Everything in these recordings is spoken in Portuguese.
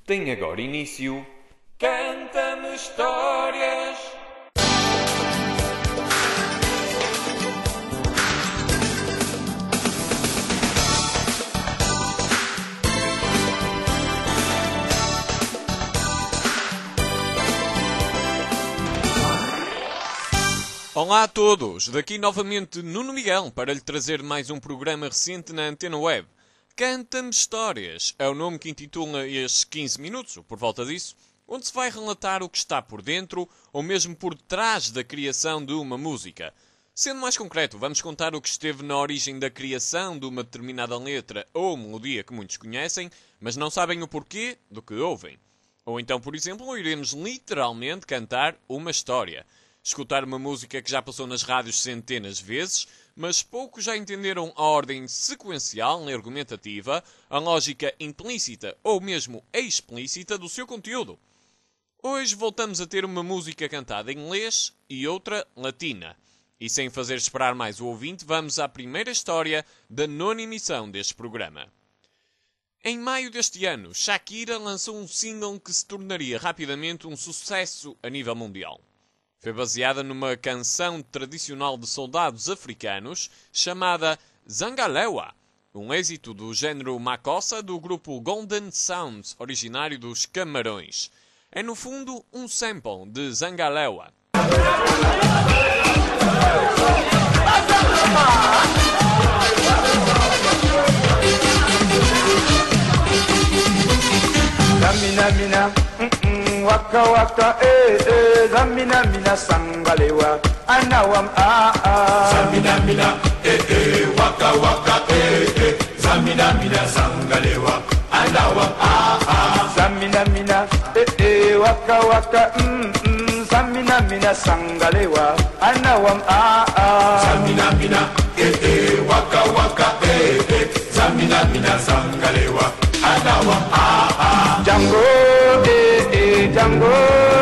Tem agora início. Canta-me histórias. Olá a todos, daqui novamente Nuno Miguel para lhe trazer mais um programa recente na Antena Web. Canta-me Histórias é o nome que intitula estes 15 minutos, ou por volta disso, onde se vai relatar o que está por dentro ou mesmo por trás da criação de uma música. Sendo mais concreto, vamos contar o que esteve na origem da criação de uma determinada letra ou melodia que muitos conhecem, mas não sabem o porquê do que ouvem. Ou então, por exemplo, iremos literalmente cantar uma história. Escutar uma música que já passou nas rádios centenas de vezes, mas poucos já entenderam a ordem sequencial e argumentativa, a lógica implícita ou mesmo explícita do seu conteúdo. Hoje voltamos a ter uma música cantada em inglês e outra latina. E sem fazer esperar mais o ouvinte, vamos à primeira história da nona emissão deste programa. Em maio deste ano, Shakira lançou um single que se tornaria rapidamente um sucesso a nível mundial. Foi baseada numa canção tradicional de soldados africanos chamada Zangalewa, um êxito do género makossa do grupo Golden Sound, originário dos Camarões. É no fundo um sample de Zangalewa. Zamina, waka waka, zamina sangalewa, anawam Zamina, waka waka, zamina sangalewa, anawam Zamina, waka waka, zamina sangalewa, anawam Zamina, waka waka, zamina sangalewa, anawam Django, Django,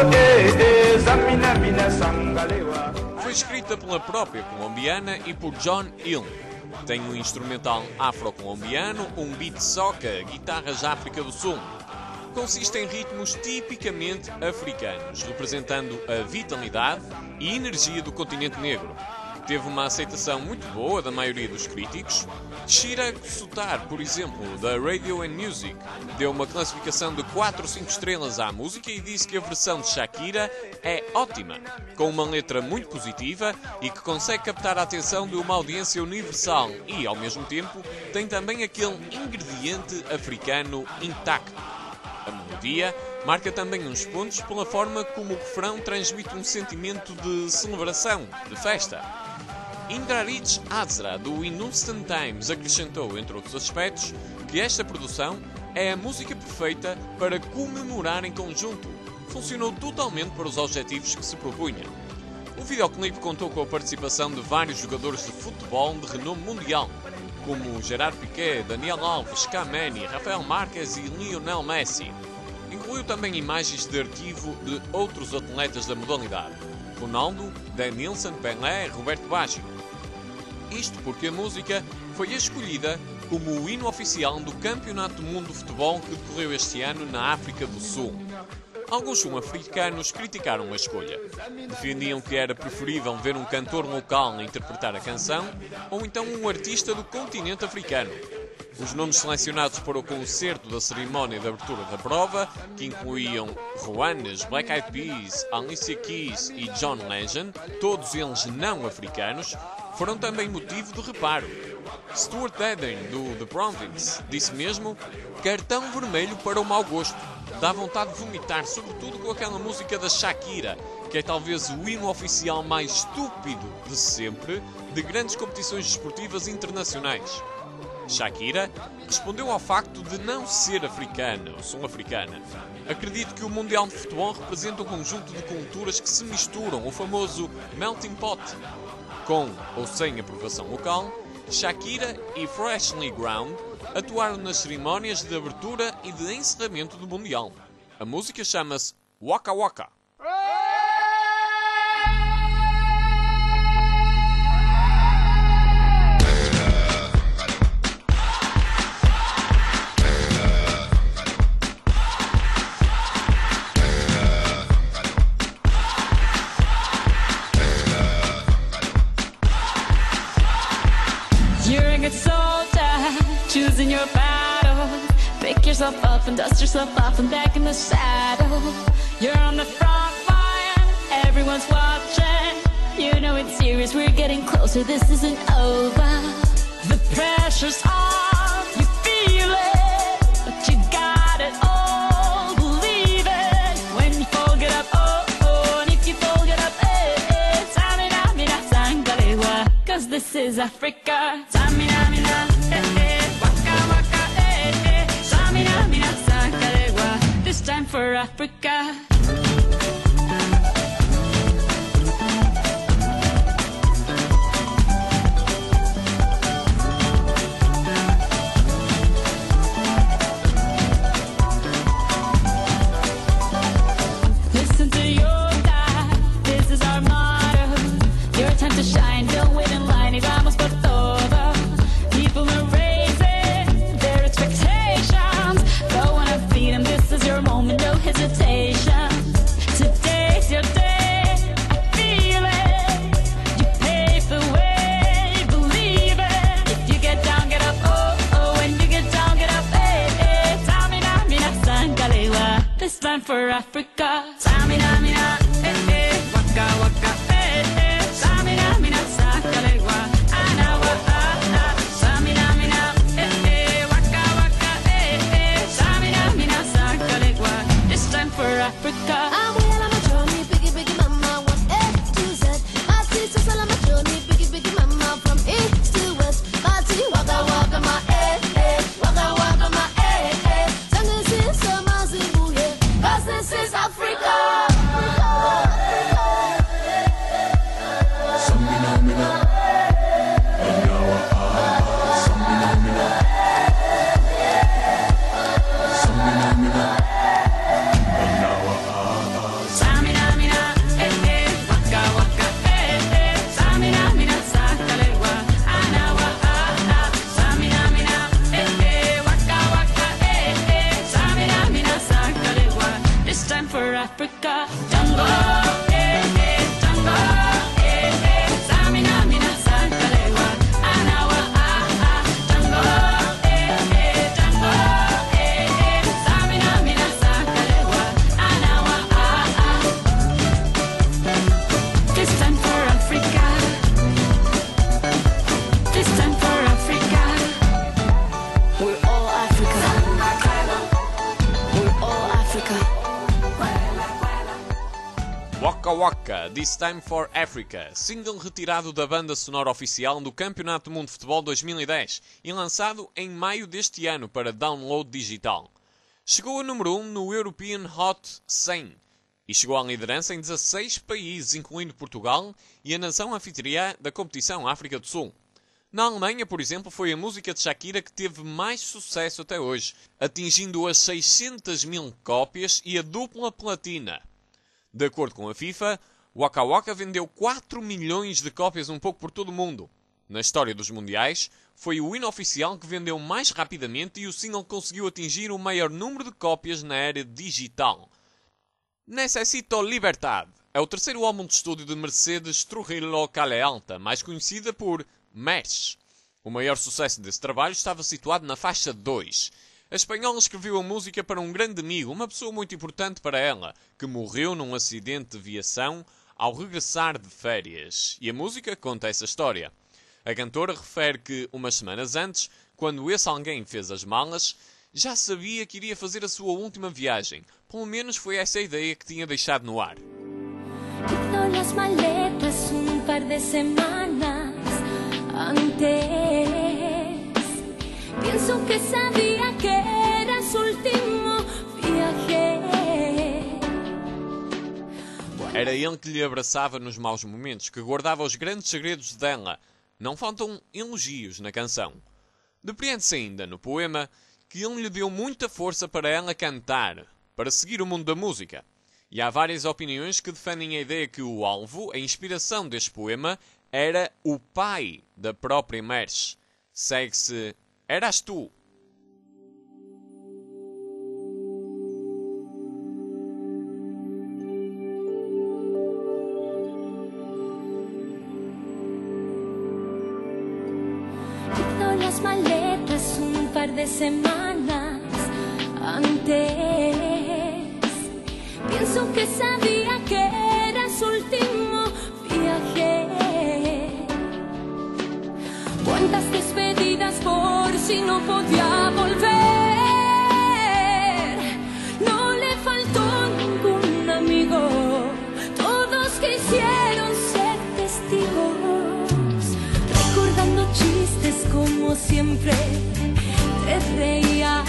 zamina sangalewa. Foi escrita pela própria colombiana e por John Hill. Tem um instrumental afro-colombiano, um beat soca, guitarras da África do Sul. Consiste em ritmos tipicamente africanos, representando a vitalidade e energia do continente negro. Teve uma aceitação muito boa da maioria dos críticos. Chirag Sotar, por exemplo, da Radio and Music, deu uma classificação de 4 ou 5 estrelas à música e disse que a versão de Shakira é ótima, com uma letra muito positiva e que consegue captar a atenção de uma audiência universal e, ao mesmo tempo, tem também aquele ingrediente africano intacto. A melodia marca também uns pontos pela forma como o refrão transmite um sentimento de celebração, de festa. Indrajit Hazra, do Hindustan Times, acrescentou, entre outros aspectos, que esta produção é a música perfeita para comemorar em conjunto. Funcionou totalmente para os objetivos que se propunha. O videoclipe contou com a participação de vários jogadores de futebol de renome mundial, como Gerard Piqué, Daniel Alves, Cavani, Rafael Marques e Lionel Messi. Incluiu também imagens de arquivo de outros atletas da modalidade: Ronaldo, Denilson, Pelé e Roberto Baggio. Isto porque a música foi escolhida como o hino oficial do Campeonato do Mundo de Futebol que decorreu este ano na África do Sul. Alguns sul-africanos criticaram a escolha. Defendiam que era preferível ver um cantor local a interpretar a canção ou então um artista do continente africano. Os nomes selecionados para o concerto da cerimónia de abertura da prova, que incluíam Juanes, Black Eyed Peas, Alicia Keys e John Legend, todos eles não africanos, foram também motivo de reparo. Stuart Eden, do The Province, disse mesmo: cartão vermelho para o mau gosto. Dá vontade de vomitar, sobretudo com aquela música da Shakira, que é talvez o hino oficial mais estúpido de sempre de grandes competições desportivas internacionais. Shakira respondeu ao facto de não ser africana ou sul-africana. Acredito que o Mundial de Futebol representa um conjunto de culturas que se misturam, o famoso melting pot. Com ou sem aprovação local, Shakira e Freshly Ground atuaram nas cerimónias de abertura e de encerramento do Mundial. A música chama-se Waka Waka. yourself up and dust yourself off and back in the saddle. You're on the front line, everyone's watching. You know it's serious, we're getting closer, this isn't over. The pressure's on, you feel it, but you got it all, believe it. When you fold it up, oh, oh, and if you fold it up, eh, eh, Samina, mina, sangalewa, 'cause this is Africa. Samina, mina, eh, eh, waka, waka, eh, eh, Samina, mina, sangalewa, this time for Africa. For Africa, Samina, mina, eh, eh, waka, waka, eh, eh, Samina, mina, sangalewa, anawa, ah, ah, Samina, mina, eh, eh, waka, waka, eh, eh, Samina, mina, sangalewa, this time for Africa. I'm well on my journey, biggie, biggie, mama, 1 A to Z. My sister's all on my journey, biggie, biggie, mama, from east to west. My tea, waka, waka, my eh, eh, waka, waka, my eh, eh. Sangin' since summer, Zimbabwe, 'cause this is Africa. Africa, Tango, eh, eh, Tango, eh, eh, Samina, mina, sangalewa, anawa, ah, ah, Tango, eh, eh, Tango, eh, eh, Samina, mina, sangalewa, anawa, ah, ah. This time for Africa. This time for Africa. We're all Africa. We're all Africa. Waka Waka, This Time for Africa, single retirado da banda sonora oficial do Campeonato do Mundo de Futebol 2010 e lançado em maio deste ano para download digital. Chegou a número 1 no European Hot 100 e chegou à liderança em 16 países, incluindo Portugal e a nação anfitriã da competição, África do Sul. Na Alemanha, por exemplo, foi a música de Shakira que teve mais sucesso até hoje, atingindo as 600.000 cópias e a dupla platina. De acordo com a FIFA, Waka Waka vendeu 4 milhões de cópias um pouco por todo o mundo. Na história dos mundiais, foi o hino oficial que vendeu mais rapidamente e o single conseguiu atingir o maior número de cópias na era digital. Necesito Libertad é o terceiro álbum de estúdio de Mercedes Trujillo Calealta, mais conhecida por Merch. O maior sucesso desse trabalho estava situado na faixa 2. A espanhola escreveu a música para um grande amigo, uma pessoa muito importante para ela, que morreu num acidente de viação ao regressar de férias. E a música conta essa história. A cantora refere que, umas semanas antes, quando esse alguém fez as malas, já sabia que iria fazer a sua última viagem. Pelo menos foi essa a ideia que tinha deixado no ar. Hizo las maletas un par de semanas antes. Pienso que sabía que era su último viaje. Era ele que lhe abraçava nos maus momentos, que guardava os grandes segredos dela. Não faltam elogios na canção. Depreende-se ainda, no poema, que ele lhe deu muita força para ela cantar, para seguir o mundo da música. E há várias opiniões que defendem a ideia que o alvo, a inspiração deste poema, era o pai da própria Merch. Segue-se Eras tú. Hizo las maletas un par de semanas antes. Pienso que sabía que era su último viaje. Cuántas despedidas por si no podía volver. No le faltó ningún amigo. Todos quisieron ser testigos, recordando chistes como siempre te reías.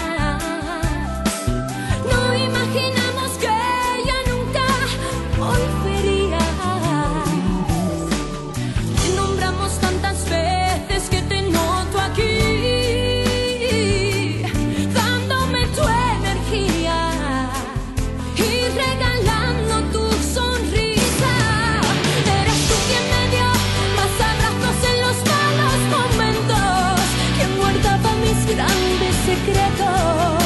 No imaginamos que ella nunca volvería. Te nombramos tantas veces que te noto aquí, dándome tu energía y regalando tu sonrisa. Eras tú quien me dio más abrazos en los malos momentos, quien guardaba mis grandes secretos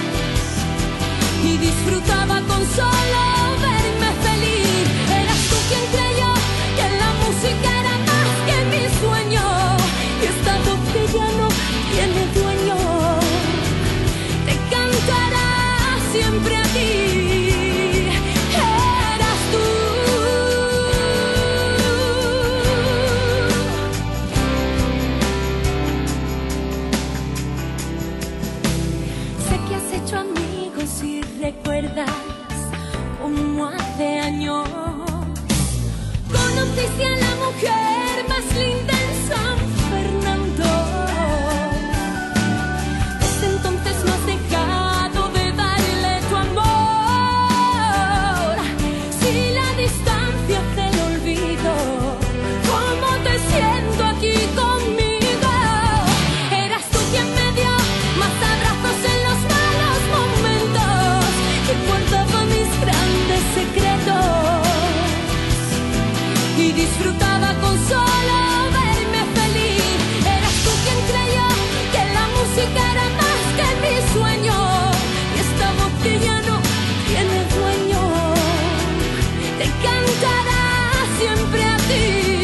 y disfrutaba con solo verme feliz. Eras tú quien creyó que la música era más que mi sueño, y esta voz que ya no tiene dueño te cantará siempre a ti. Eras tú. Sé que has hecho amigos y recuerdas como hace años conociste a la mujer más linda en San Fernando. Desde entonces no has dejado de darle tu amor. Si la distancia hace el olvido, ¿cómo te siento aquí conmigo? Eras tú quien me dio más abrazos en los malos momentos, quien guardaba mis grandes secretos y disfrutaba con solo verme feliz. Eras tú quien creyó que la música era más que mi sueño, y esta voz que ya no tiene dueño te cantará siempre a ti.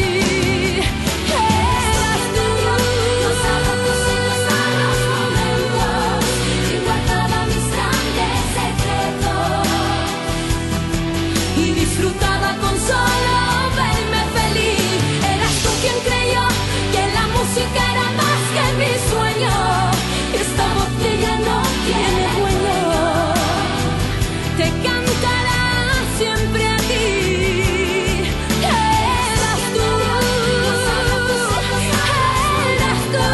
Eras tú. Los abrazos en los malos momentos, quien guardaba mis grandes secretos y disfrutaba con solo verme feliz. Eras tú quien creyó que la música era más que mi sueño, y esta voz que ya no tiene dueño te cantará siempre a ti. Eras tú. Eras tú.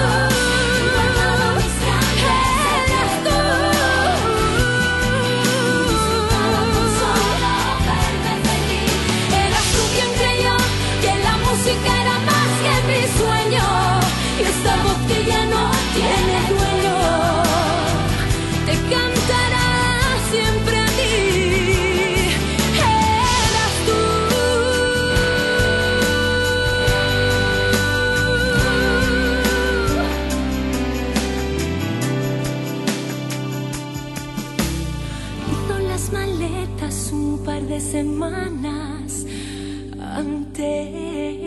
Eras tú. Eras tú quien creyó que la música era más que mi sueño, y esta voz que ya no tiene dueño te cantará siempre a ti. Eras tú. Hizo las maletas un par de semanas antes.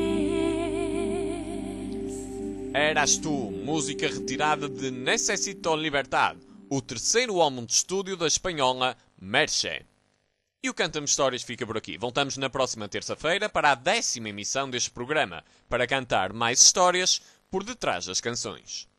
Eras Tu, música retirada de Necesito Liberdade, o terceiro álbum de estúdio da espanhola Merche. E o Canta-me Histórias fica por aqui. Voltamos na próxima terça-feira para a 10ª emissão deste programa, para cantar mais histórias por detrás das canções.